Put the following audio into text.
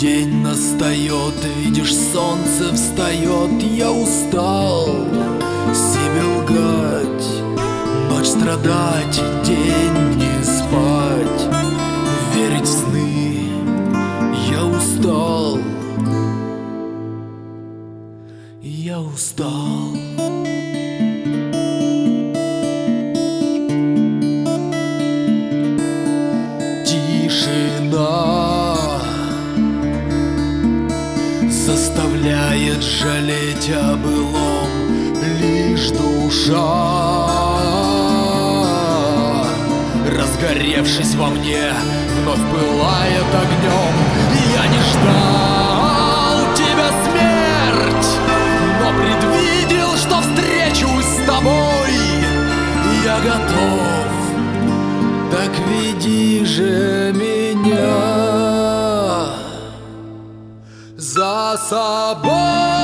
День настает, видишь, солнце встает. Я устал себе лгать, ночь страдать, день не спать, верить в сны. Я устал, я устал. Тишина заставляет жалеть о былом, лишь душа, разгоревшись во мне, вновь пылает огнем. Я не ждал тебя, смерть, но предвидел, что встречусь с тобой. Я готов, так веди же меня за собой.